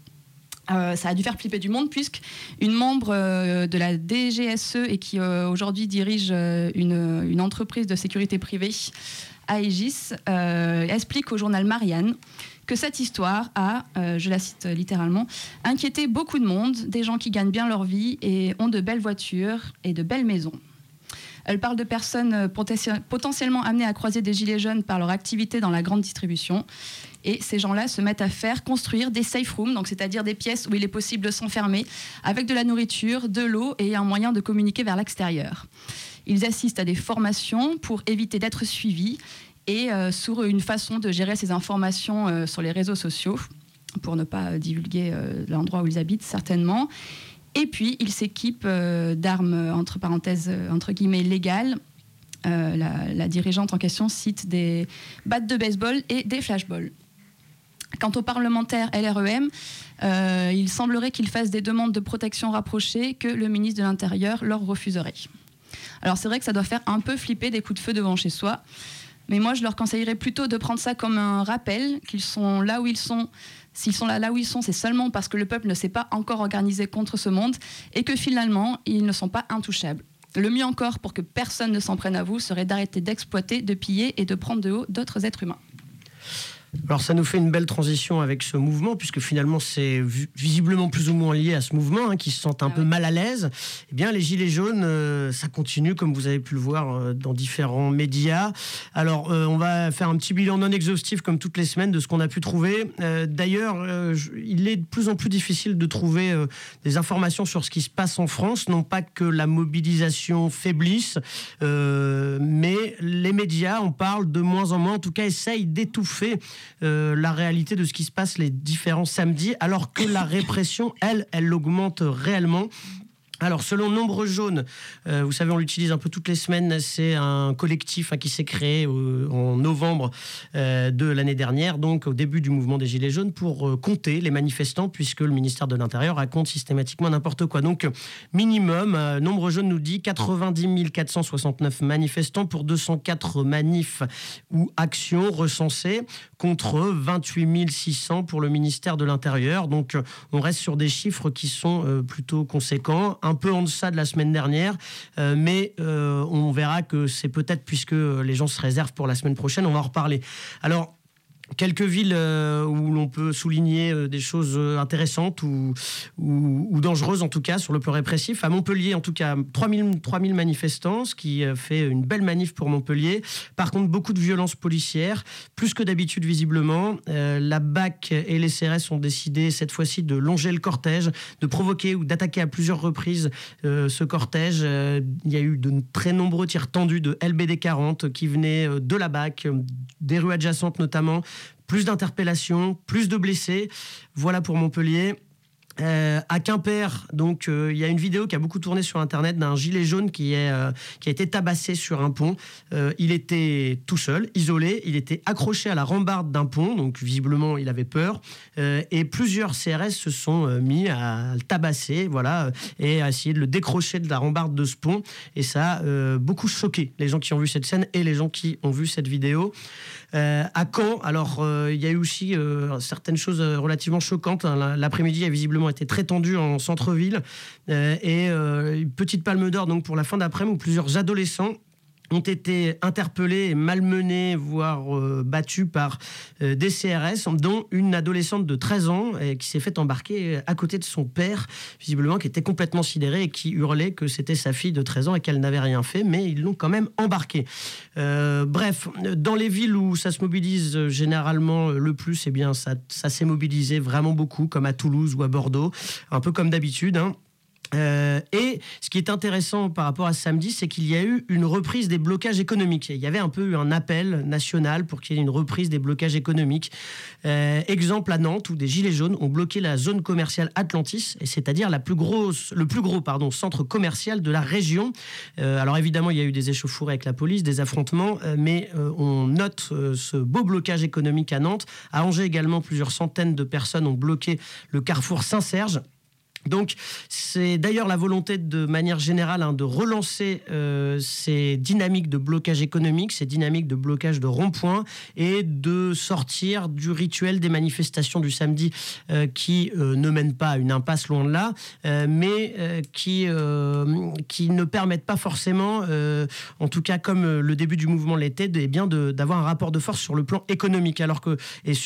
Ça a dû faire flipper du monde puisqu'une membre de la DGSE et qui aujourd'hui dirige une entreprise de sécurité privée, Aegis, explique au journal Marianne que cette histoire a, je la cite littéralement, inquiété beaucoup de monde, des gens qui gagnent bien leur vie et ont de belles voitures et de belles maisons. Elle parle de personnes potentiellement amenées à croiser des gilets jaunes par leur activité dans la grande distribution. Et ces gens-là se mettent à construire des safe rooms, donc c'est-à-dire des pièces où il est possible de s'enfermer avec de la nourriture, de l'eau et un moyen de communiquer vers l'extérieur. Ils assistent à des formations pour éviter d'être suivis et sur une façon de gérer ces informations sur les réseaux sociaux, pour ne pas divulguer l'endroit où ils habitent, certainement. Et puis, ils s'équipent d'armes, entre parenthèses, entre guillemets, légales. La dirigeante en question cite des battes de baseball et des flashballs. Quant aux parlementaires LREM, il semblerait qu'ils fassent des demandes de protection rapprochées que le ministre de l'Intérieur leur refuserait. Alors, c'est vrai que ça doit faire un peu flipper des coups de feu devant chez soi. Mais moi, je leur conseillerais plutôt de prendre ça comme un rappel qu'ils sont là où ils sont. S'ils sont là où ils sont, c'est seulement parce que le peuple ne s'est pas encore organisé contre ce monde et que finalement, ils ne sont pas intouchables. Le mieux encore, pour que personne ne s'en prenne à vous, serait d'arrêter d'exploiter, de piller et de prendre de haut d'autres êtres humains. Alors ça nous fait une belle transition avec ce mouvement, puisque finalement c'est visiblement plus ou moins lié à ce mouvement, qui se sentent un peu mal à l'aise. Eh bien les Gilets jaunes, ça continue, comme vous avez pu le voir dans différents médias. Alors on va faire un petit bilan non exhaustif, comme toutes les semaines, de ce qu'on a pu trouver. D'ailleurs, il est de plus en plus difficile de trouver des informations sur ce qui se passe en France. Non pas que la mobilisation faiblisse, mais les médias, on parle de moins en moins, en tout cas essayent d'étouffer la réalité de ce qui se passe les différents samedis, alors que la répression, elle augmente réellement. Alors, selon Nombre Jaune, vous savez, on l'utilise un peu toutes les semaines, c'est un collectif qui s'est créé en novembre de l'année dernière, donc au début du mouvement des Gilets jaunes, pour compter les manifestants, puisque le ministère de l'Intérieur raconte systématiquement n'importe quoi. Donc, minimum, Nombre Jaune nous dit 90 469 manifestants pour 204 manifs ou actions recensées, contre 28 600 pour le ministère de l'Intérieur. Donc, on reste sur des chiffres qui sont plutôt conséquents. un peu en deçà de la semaine dernière, mais on verra que c'est peut-être puisque les gens se réservent pour la semaine prochaine, on va en reparler. Alors, quelques villes où l'on peut souligner des choses intéressantes ou dangereuses, en tout cas, sur le plan répressif. À Montpellier, en tout cas, 3000 manifestants, ce qui fait une belle manif pour Montpellier. Par contre, beaucoup de violences policières, plus que d'habitude, visiblement. La BAC et les CRS ont décidé, cette fois-ci, de longer le cortège, de provoquer ou d'attaquer à plusieurs reprises ce cortège. Il y a eu de très nombreux tirs tendus de LBD 40 qui venaient de la BAC, des rues adjacentes notamment. Plus d'interpellations, plus de blessés. Voilà pour Montpellier. À Quimper, donc, il y a une vidéo qui a beaucoup tourné sur Internet d'un gilet jaune qui a été tabassé sur un pont. Il était tout seul, isolé. Il était accroché à la rambarde d'un pont, donc visiblement il avait peur. Et plusieurs CRS se sont mis à le tabasser, voilà, et à essayer de le décrocher de la rambarde de ce pont. Et ça a beaucoup choqué les gens qui ont vu cette scène et les gens qui ont vu cette vidéo. À Caen, alors il y a eu aussi certaines choses relativement choquantes. L'après-midi a visiblement été très tendu en centre-ville et une petite palme d'or donc pour la fin d'après-midi où plusieurs adolescents ont été interpellés et malmenés, voire battus par des CRS, dont une adolescente de 13 ans qui s'est fait embarquer à côté de son père, visiblement, qui était complètement sidéré et qui hurlait que c'était sa fille de 13 ans et qu'elle n'avait rien fait, mais ils l'ont quand même embarquée. Bref, dans les villes où ça se mobilise généralement le plus, eh bien, ça s'est mobilisé vraiment beaucoup, comme à Toulouse ou à Bordeaux, un peu comme d'habitude, hein. Et ce qui est intéressant par rapport à samedi, c'est qu'il y a eu une reprise des blocages économiques. Il y avait un peu eu un appel national pour qu'il y ait une reprise des blocages économiques. Exemple à Nantes, où des gilets jaunes ont bloqué la zone commerciale Atlantis, et c'est-à-dire le plus gros centre commercial de la région. Alors évidemment, il y a eu des échauffourées avec la police, des affrontements, mais on note ce beau blocage économique à Nantes. À Angers également, plusieurs centaines de personnes ont bloqué le carrefour Saint-Serge. Donc, c'est d'ailleurs la volonté de manière générale de relancer ces dynamiques de blocage économique, ces dynamiques de blocage de ronds-points et de sortir du rituel des manifestations du samedi qui ne mènent pas à une impasse loin de là, mais qui ne permettent pas forcément, en tout cas comme le début du mouvement l'était, d'avoir un rapport de force sur le plan économique. Alors que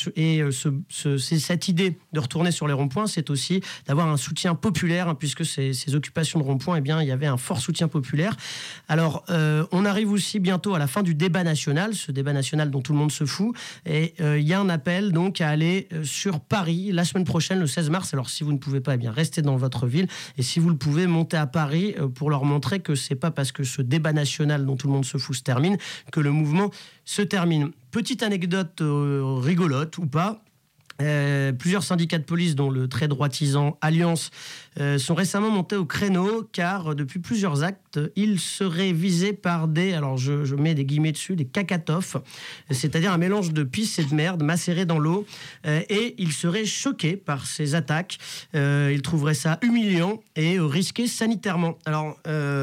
c'est cette idée de retourner sur les ronds-points, c'est aussi d'avoir un soutien populaire, hein, puisque ces occupations de ronds-points, eh bien, il y avait un fort soutien populaire. Alors, on arrive aussi bientôt à la fin du débat national, ce débat national dont tout le monde se fout, et il y a un appel donc à aller sur Paris la semaine prochaine, le 16 mars. Alors, si vous ne pouvez pas, eh bien, restez dans votre ville, et si vous le pouvez, montez à Paris pour leur montrer que c'est pas parce que ce débat national dont tout le monde se fout se termine que le mouvement se termine. Petite anecdote rigolote ou pas. Plusieurs syndicats de police, dont le très droitisant Alliance, sont récemment montés au créneau car depuis plusieurs actes, ils seraient visés par alors je mets des guillemets dessus, des cacatoffes, c'est-à-dire un mélange de pisse et de merde macéré dans l'eau, et ils seraient choqués par ces attaques. Ils trouveraient ça humiliant et risqué sanitairement. Alors,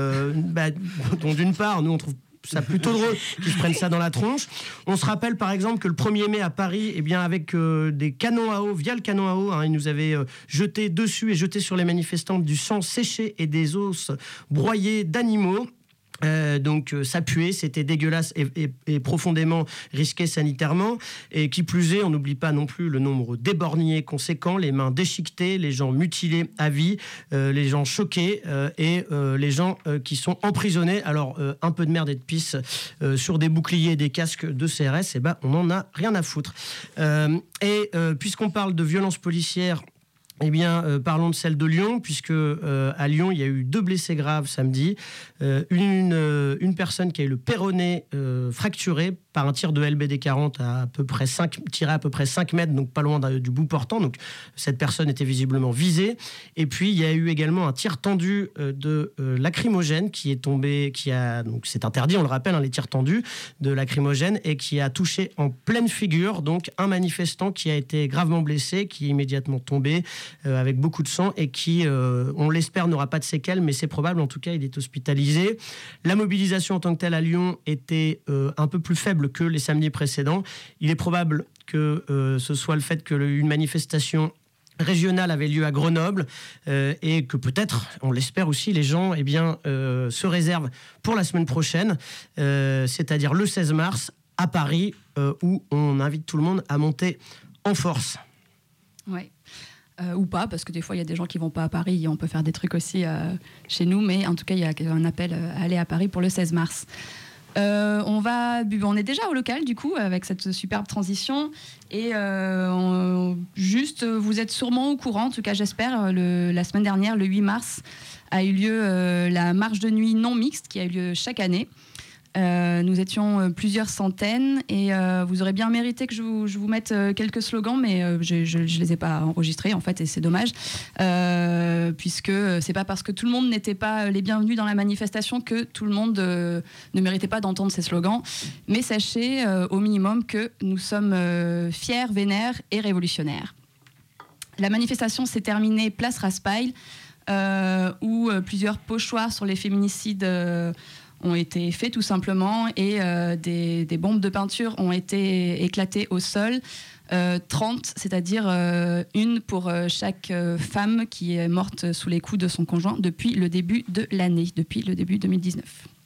donc d'une part, nous on trouve ça plutôt drôle qu'ils se prennent ça dans la tronche. On se rappelle par exemple que le 1er mai à Paris, eh bien, avec des canons à eau, via le canon à eau, hein, ils nous avaient jeté dessus et jeté sur les manifestants du sang séché et des os broyés d'animaux. Donc ça puait, c'était dégueulasse et profondément risqué sanitairement. Et qui plus est, on n'oublie pas non plus le nombre d'éborgnés conséquents, les mains déchiquetées, les gens mutilés à vie, les gens choqués et les gens qui sont emprisonnés. Alors un peu de merde et de pisse sur des boucliers et des casques de CRS, eh ben, on n'en a rien à foutre. Puisqu'on parle de violence policière, eh bien, parlons de celle de Lyon, puisque à Lyon, il y a eu 2 blessés graves samedi. Une personne qui a eu le péroné fracturé par un tir de LBD 40 tiré à peu près 5 mètres, donc pas loin du bout portant. Donc cette personne était visiblement visée. Et puis il y a eu également un tir tendu de lacrymogène qui est tombé, donc c'est interdit, on le rappelle, hein, les tirs tendus de lacrymogène, et qui a touché en pleine figure donc un manifestant qui a été gravement blessé, qui est immédiatement tombé avec beaucoup de sang et qui, on l'espère, n'aura pas de séquelles, mais c'est probable. En tout cas, il est hospitalisé. La mobilisation en tant que telle à Lyon était un peu plus faible que les samedis précédents. Il est probable que ce soit le fait qu'une manifestation régionale avait lieu à Grenoble et que peut-être, on l'espère aussi, les gens se réservent pour la semaine prochaine, c'est-à-dire le 16 mars à Paris, où on invite tout le monde à monter en force. Ouais. Ou pas, parce que des fois il y a des gens qui vont pas à Paris et on peut faire des trucs aussi chez nous, mais en tout cas il y a un appel à aller à Paris pour le 16 mars. On est déjà au local du coup avec cette superbe transition et vous êtes sûrement au courant, en tout cas j'espère, la semaine dernière, le 8 mars, a eu lieu la marche de nuit non mixte qui a eu lieu chaque année. Nous étions plusieurs centaines et vous aurez bien mérité que je vous mette quelques slogans, mais je les ai pas enregistrés en fait, et c'est dommage, puisque c'est pas parce que tout le monde n'était pas les bienvenus dans la manifestation que tout le monde ne méritait pas d'entendre ces slogans. Mais sachez au minimum que nous sommes fiers, vénères et révolutionnaires. La manifestation s'est terminée place Raspail, où plusieurs pochoirs sur les féminicides ont été faits tout simplement, et des bombes de peinture ont été éclatées au sol, 30, c'est-à-dire une pour chaque femme qui est morte sous les coups de son conjoint depuis le début de l'année, depuis le début 2019.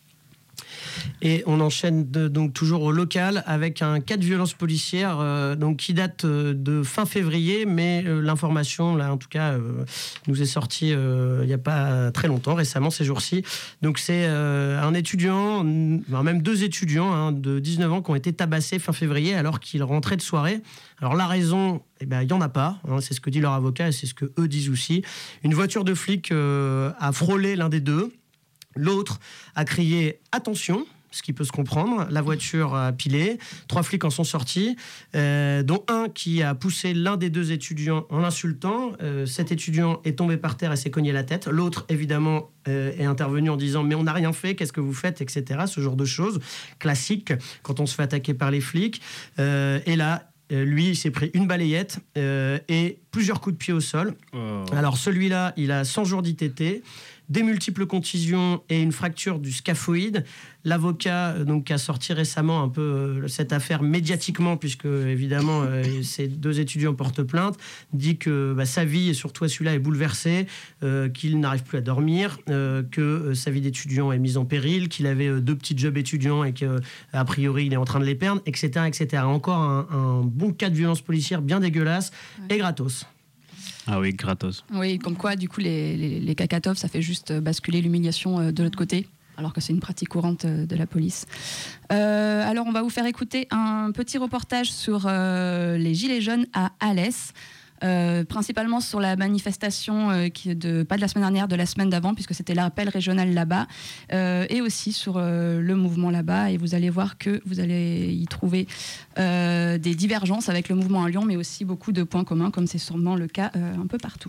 Et on enchaîne donc toujours au local avec un cas de violence policière qui date de fin février, mais l'information là en tout cas nous est sortie il n'y a pas très longtemps, récemment ces jours-ci. Donc c'est un étudiant, même deux étudiants de 19 ans qui ont été tabassés fin février alors qu'ils rentraient de soirée. Alors la raison, il n'y en a pas, c'est ce que dit leur avocat et c'est ce que eux disent aussi. Une voiture de flic a frôlé l'un des deux. L'autre a crié « Attention !» ce qui peut se comprendre. La voiture a pilé. 3 flics en sont sortis, dont un qui a poussé l'un des deux étudiants en l'insultant. Cet étudiant est tombé par terre et s'est cogné la tête. L'autre, évidemment, est intervenu en disant « Mais on n'a rien fait, qu'est-ce que vous faites ?» etc. Ce genre de choses classiques quand on se fait attaquer par les flics. Et là, lui, il s'est pris une balayette et plusieurs coups de pied au sol. Oh. Alors celui-là, il a 100 jours d'ITT, des multiples contusions et une fracture du scaphoïde. L'avocat qui a sorti récemment un peu cette affaire médiatiquement, puisque évidemment ces deux étudiants portent plainte, dit que sa vie, et surtout celui-là, est bouleversée, qu'il n'arrive plus à dormir, que sa vie d'étudiant est mise en péril, qu'il avait 2 petits jobs étudiants et qu'a priori il est en train de les perdre, etc. etc. Encore un bon cas de violence policière bien dégueulasse et gratos. Ah oui, gratos. Oui, comme quoi, du coup, les cacatoves, ça fait juste basculer l'humiliation de l'autre côté, alors que c'est une pratique courante de la police. Alors, on va vous faire écouter un petit reportage sur les Gilets jaunes à Alès, principalement sur la manifestation pas de la semaine dernière, de la semaine d'avant, puisque c'était l'appel régional là-bas, et aussi sur le mouvement là-bas. Et vous allez voir que vous allez y trouver des divergences avec le mouvement à Lyon, mais aussi beaucoup de points communs, comme c'est sûrement le cas un peu partout.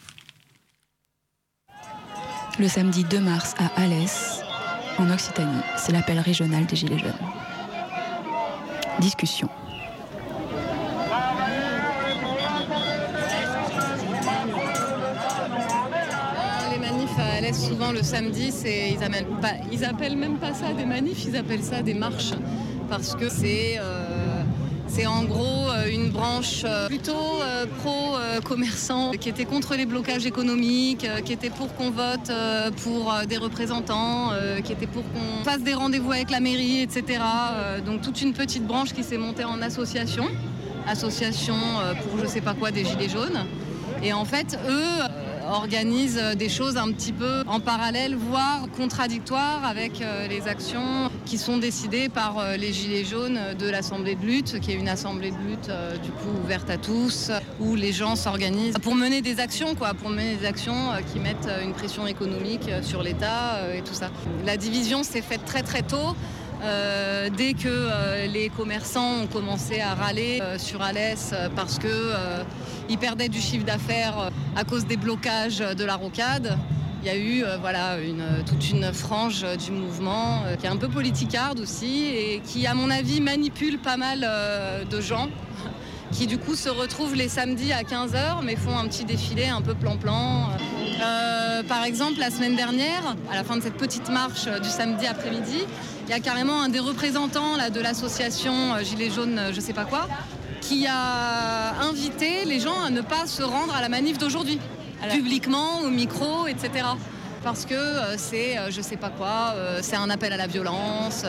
Le samedi 2 mars à Alès, en Occitanie, c'est l'appel régional des Gilets jaunes. Discussion. Souvent le samedi, ils appellent même pas ça des manifs, ils appellent ça des marches, parce que c'est en gros une branche plutôt pro-commerçant qui était contre les blocages économiques, qui était pour qu'on vote pour des représentants, qui était pour qu'on fasse des rendez-vous avec la mairie, etc. Donc toute une petite branche qui s'est montée en association pour je sais pas quoi des Gilets jaunes. Et en fait, eux organisent des choses un petit peu en parallèle, voire contradictoires avec les actions qui sont décidées par les Gilets jaunes de l'Assemblée de lutte, qui est une assemblée de lutte du coup ouverte à tous, où les gens s'organisent pour mener des actions, qui mettent une pression économique sur l'État et tout ça. La division s'est faite très très tôt. Dès que les commerçants ont commencé à râler sur Alès parce qu'ils perdaient du chiffre d'affaires à cause des blocages de la rocade, il y a eu toute une frange du mouvement qui est un peu politicarde aussi et qui, à mon avis, manipule pas mal de gens qui du coup se retrouvent les samedis à 15h mais font un petit défilé un peu plan-plan. Par exemple, la semaine dernière, à la fin de cette petite marche du samedi après-midi, il y a carrément un des représentants là, de l'association Gilets jaunes je sais pas quoi qui a invité les gens à ne pas se rendre à la manif d'aujourd'hui, publiquement, au micro, etc. Parce que c'est, je sais pas quoi, c'est un appel à la violence,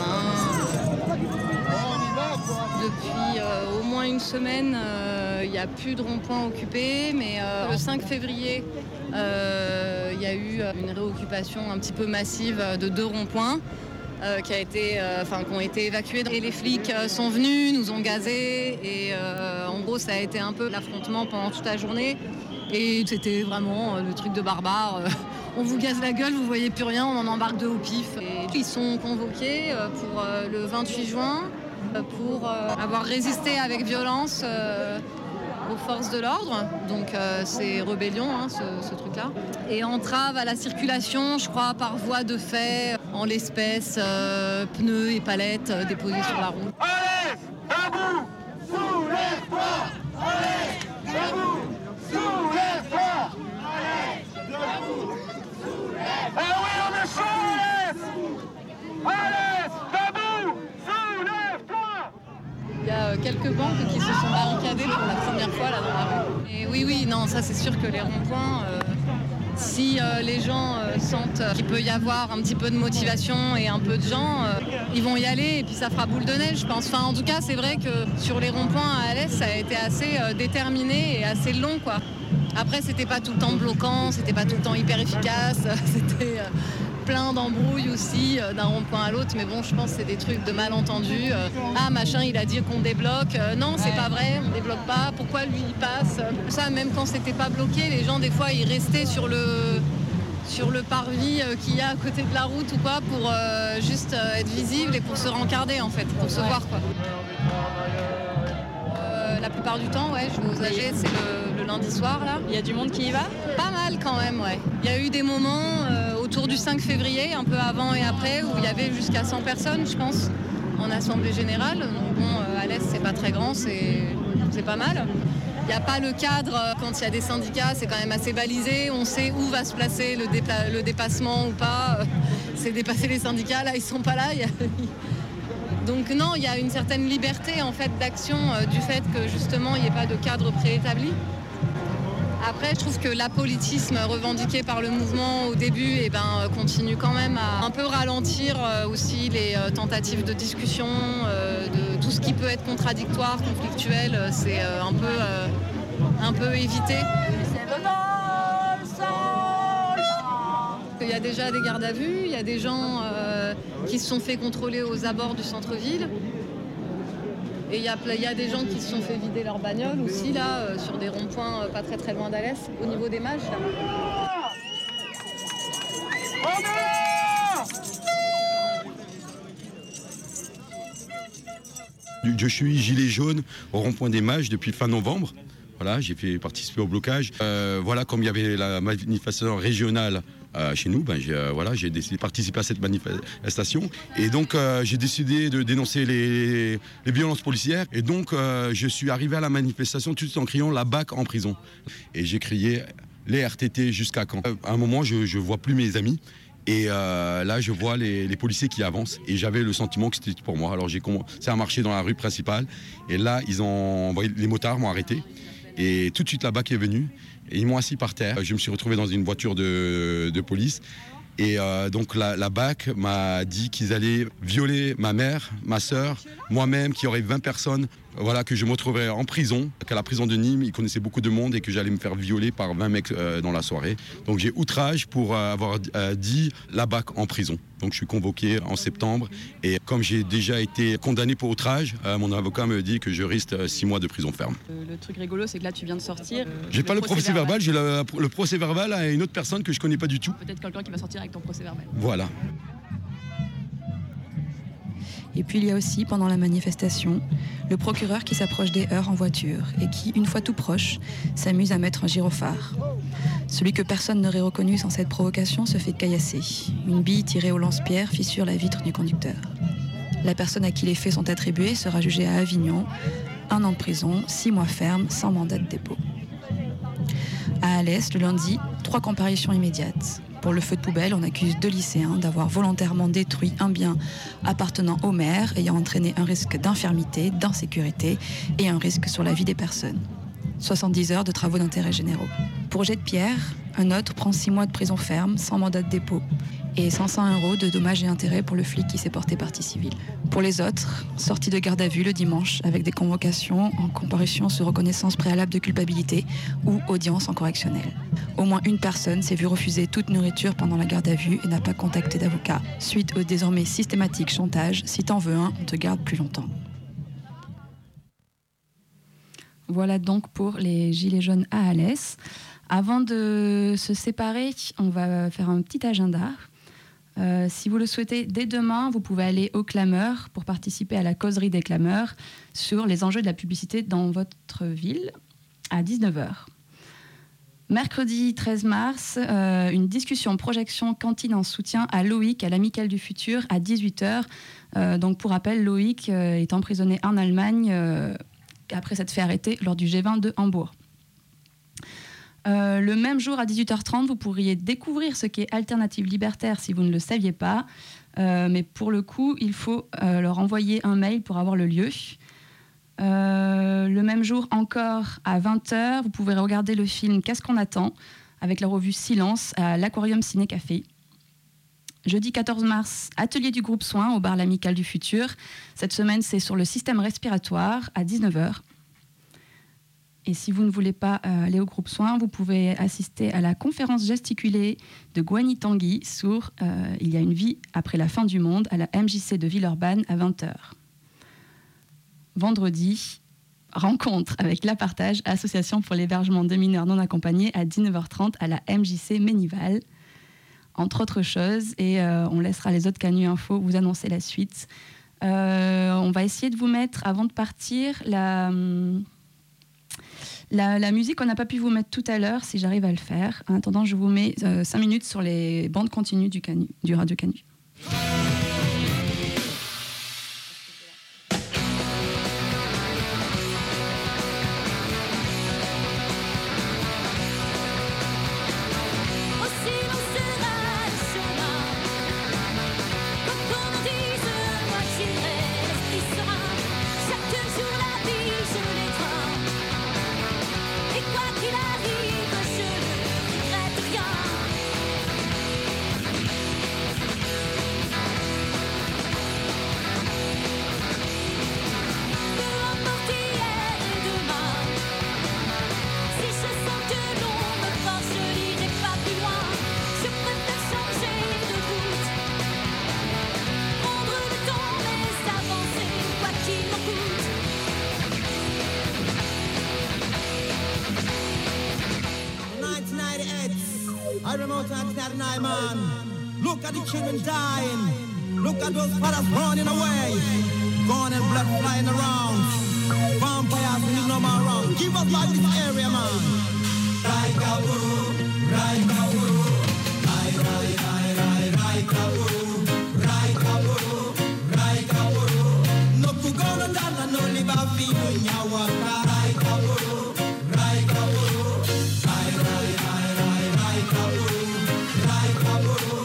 Depuis au moins une semaine, il n'y a plus de rond-point occupé, mais le 5 février, il y a eu une réoccupation un petit peu massive de 2 ronds-points qui ont été évacués. Et les flics sont venus, nous ont gazés, et en gros, ça a été un peu l'affrontement pendant toute la journée. Et c'était vraiment le truc de barbare. On vous gaze la gueule, vous voyez plus rien, on en embarque 2 au pif. Et ils sont convoqués pour le 28 juin pour avoir résisté avec violence aux forces de l'ordre. Donc c'est rébellion, ce truc-là. Et entrave à la circulation, je crois, par voie de fait, en l'espèce, pneus et palettes déposés sur la route. Allez, debout, soulève-toi. Allez, debout, soulève-toi. Allez, debout, soulève-toi. Ah oui, on est chaud. Allez, debout, soulève-toi. Il y a quelques banques qui se sont barricadées pour la première fois là dans la rue. Et oui, non, ça c'est sûr que les ronds-points, si les gens sentent qu'il peut y avoir un petit peu de motivation et un peu de gens, ils vont y aller et puis ça fera boule de neige, je pense. Enfin, en tout cas, c'est vrai que sur les ronds-points à Alès, ça a été assez déterminé et assez long, quoi. Après, c'était pas tout le temps bloquant, c'était pas tout le temps hyper efficace, c'était plein d'embrouilles aussi d'un rond-point à l'autre, mais bon, je pense que c'est des trucs de malentendus. Ah, machin, il a dit qu'on débloque. Non, c'est pas vrai, on débloque pas. Pourquoi lui, il passe? Ça, même quand c'était pas bloqué, les gens, des fois, ils restaient sur le parvis qu'il y a à côté de la route ou quoi, pour juste être visible et pour se rencarder, en fait, pour se voir, quoi. La plupart du temps, ouais, je vais aux AG, c'est le lundi soir, là. Il y a du monde qui y va? Pas mal, quand même, ouais. Il y a eu des moments autour du 5 février, un peu avant et après, où il y avait jusqu'à 100 personnes, je pense, en assemblée générale. Donc bon, à l'Est, c'est pas très grand, c'est pas mal. Il n'y a pas le cadre, quand il y a des syndicats, c'est quand même assez balisé, on sait où va se placer le dépassement ou pas. C'est dépasser les syndicats, là, ils sont pas là. Donc non, il y a une certaine liberté en fait d'action du fait que justement il n'y ait pas de cadre préétabli. Après, je trouve que l'apolitisme revendiqué par le mouvement au début continue quand même à un peu ralentir aussi les tentatives de discussion, de tout ce qui peut être contradictoire, conflictuel, c'est un peu évité. Il y a déjà des gardes à vue, il y a des gens qui se sont fait contrôler aux abords du centre-ville. Et il y a des gens qui se sont fait vider leur bagnole aussi, là, sur des ronds-points pas très très loin d'Alès, au niveau des mages. Là. Je suis gilet jaune au rond-point des mages depuis fin novembre. Voilà, j'ai fait participer au blocage. Voilà, comme il y avait la manifestation régionale chez nous, j'ai décidé de participer à cette manifestation. Et donc, j'ai décidé de dénoncer les violences policières. Et donc, je suis arrivé à la manifestation tout de suite en criant la BAC en prison. Et j'ai crié les RTT jusqu'à quand. À un moment, je ne vois plus mes amis. Et là, je vois les policiers qui avancent. Et j'avais le sentiment que c'était pour moi. Alors, j'ai commencé à marcher dans la rue principale. Et là, les motards m'ont arrêté. Et tout de suite, la BAC est venue et ils m'ont assis par terre. Je me suis retrouvé dans une voiture de police. Et donc la BAC m'a dit qu'ils allaient violer ma mère, ma sœur, moi-même, qu'il y aurait 20 personnes, voilà, que je me retrouverais en prison, qu'à la prison de Nîmes, ils connaissaient beaucoup de monde et que j'allais me faire violer par 20 mecs dans la soirée. Donc j'ai outrage pour avoir dit la BAC en prison. Donc je suis convoqué en septembre et comme j'ai déjà été condamné pour outrage, mon avocat me dit que je risque 6 mois de prison ferme. Le truc rigolo, c'est que là tu viens de sortir. J'ai pas le procès verbal, j'ai le procès verbal à une autre personne que je connais pas du tout. Peut-être quelqu'un qui va sortir avec ton procès verbal. Voilà. Et puis il y a aussi, pendant la manifestation, le procureur qui s'approche des heurts en voiture et qui, une fois tout proche, s'amuse à mettre un gyrophare. Celui que personne n'aurait reconnu sans cette provocation se fait caillasser. Une bille tirée au lance-pierre fissure la vitre du conducteur. La personne à qui les faits sont attribués sera jugée à Avignon, 1 an de prison, 6 mois ferme, sans mandat de dépôt. À Alès, le lundi, 3 comparutions immédiates. pour le feu de poubelle, on accuse 2 lycéens d'avoir volontairement détruit un bien appartenant au maire, ayant entraîné un risque d'infirmité, d'insécurité et un risque sur la vie des personnes. 70 heures de travaux d'intérêt généraux. Pour jet de pierre, un autre prend 6 mois de prison ferme sans mandat de dépôt et 500 € de dommages et intérêts pour le flic qui s'est porté partie civile. Pour les autres, sortie de garde à vue le dimanche avec des convocations en comparution sur reconnaissance préalable de culpabilité ou audience en correctionnel. Au moins une personne s'est vue refuser toute nourriture pendant la garde à vue et n'a pas contacté d'avocat, suite au désormais systématique chantage « si t'en veux un, on te garde plus longtemps ». Voilà donc pour les Gilets jaunes à Alès. Avant de se séparer, on va faire un petit agenda. Si vous le souhaitez, dès demain, vous pouvez aller au Clameur pour participer à la causerie des Clameurs sur les enjeux de la publicité dans votre ville à 19h. Mercredi 13 mars, une discussion projection cantine en soutien à Loïc, à l'Amicale du Futur, à 18h. Donc pour rappel, Loïc est emprisonné en Allemagne après s'être fait arrêter lors du G20 de Hambourg. Le même jour à 18h30, vous pourriez découvrir ce qu'est Alternative Libertaire si vous ne le saviez pas. Mais pour le coup, il faut leur envoyer un mail pour avoir le lieu. Le même jour encore à 20h, vous pouvez regarder le film Qu'est-ce qu'on attend avec la revue Silence à l'Aquarium Ciné Café. Jeudi 14 mars, atelier du groupe Soins au bar L'Amicale du Futur. Cette semaine, c'est sur le système respiratoire à 19h. Et si vous ne voulez pas aller au groupe Soins, vous pouvez assister à la conférence gesticulée de Gwani Tanguy sur Il y a une vie après la fin du monde à la MJC de Villeurbanne à 20h. Vendredi, rencontre avec La Partage, association pour l'hébergement de mineurs non accompagnés à 19h30 à la MJC Ménival. Entre autres choses, et on laissera les autres Canu Info vous annoncer la suite. On va essayer de vous mettre, avant de partir, la musique qu'on n'a pas pu vous mettre tout à l'heure, si j'arrive à le faire. En attendant, je vous mets 5 minutes sur les bandes continues du Radio Canu. Look at the children dying. Look at those fathers running away. Gone and blood flying around. Vampires is no more around. Give us back this area, man. Rai Kaburu, Rai Kaburu, Rai Rai Rai Rai Rai Kaburu, Rai Kaburu, Rai Kaburu. No kugona dana no liba fino nyawaka. Rai Kaburu, Rai Kaburu, Rai Rai Rai Rai Rai Kaburu, Rai Kaburu.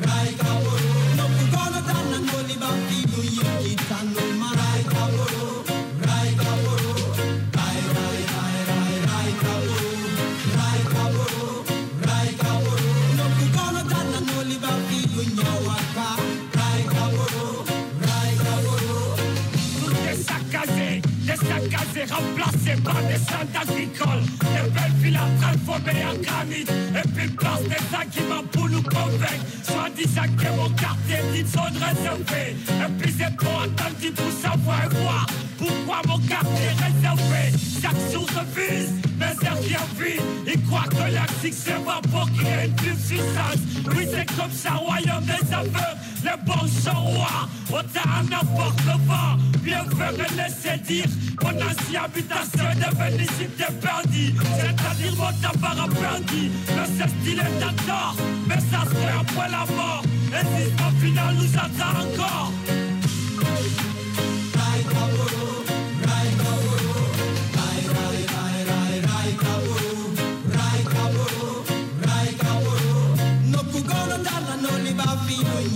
Remplacé par des centres agricoles, des belles villes transformées en granit, et puis place des arguments pour nous convaincre, soi-disant que mon quartier est une zone réservée, et puis c'est pour attendre pour savoir et voir pourquoi mon quartier est réservé. Chaque jour je vise, mais c'est rien vu, ils croient que l'axique c'est bon pour créer une puissance. Oui c'est comme ça, royaume des aveugles, les bons sont rois, autant à n'importe vent, bien faire et laisser dire. Mon ancienne habitation est devenue cité perdue. C'est-à-dire mon tabac a perdu. Le seul style est d'accord, mais ça se fait après la mort. Et si au final nous attend encore. Rai Kaburu, Rai Kaburu, Rai Rai Rai Rai Rai Kaburu, Rai Kaburu, Rai Kaburu. No kugo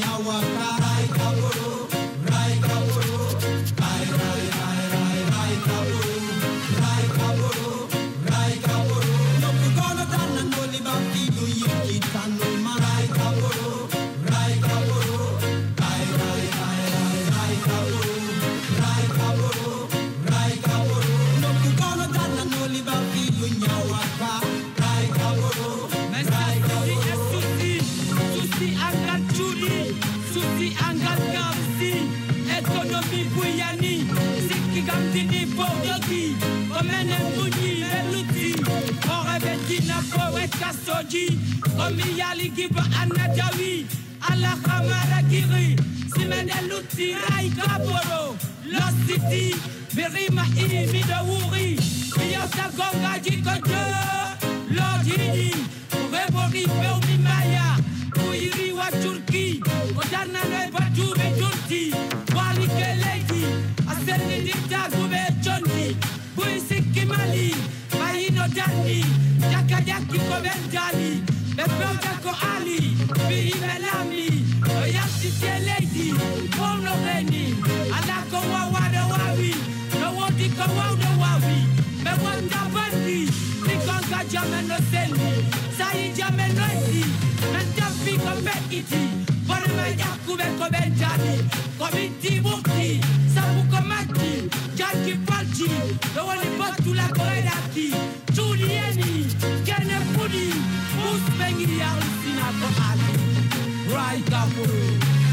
Kasoji, Omiyali Giba Anadawi, Allah Kamara Giri, Simene Luti, Rai Kaboro, Lost City, Birima Midawuri, Biyota Gonga Jikojo, Lord Hidi, Rebori Beumi Maya, Uiri wa Turki, Kodana Nebatu Bedunti, Wali Keleti, Aseni Dita Gube Chondi, Buisiki Mali, Maino Dani, Yakadaki Kobenjali, Bepeuta Ko Ali, Bihimelami, Oyasi Lady, Bono Beni, Alako Wawada Wawi, no Wadi Kawada Wawi, Mewanda Bandi, Nikonga Jameno Sendi, Sai Jameno Eti, Mentapi Kompekiti, Borma Yakube Kobenjali, Komiti Mukti, Sabu Komati, Janki Palchi, the one in Botula Koredaki, Juliani, Kene Pudi, Muspengi Yarsina Kohali, Rai Kaburu,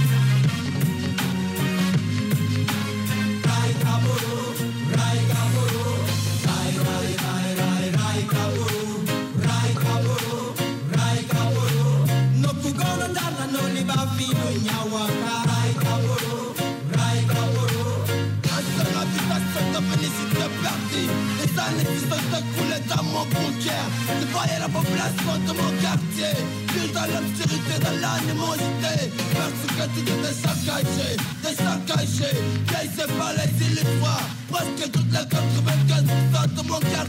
Rai Kaburu, Rai Kaburu, Rai Kaburu, Rai Kaburu, Rai Kaburu, no Kugona Dana no Libafi no Nyawaka, Rai Kaburu, Rai Kaburu, Asana Picasa de félicité parti, et ça l'existence de couler dans mon bunker, de voyer la population de mon quartier, vivre dans l'obscurité, dans l'animosité, parce que tout est saccagé, vieilles et pas les illusoires, presque toutes les 95% de mon quartier.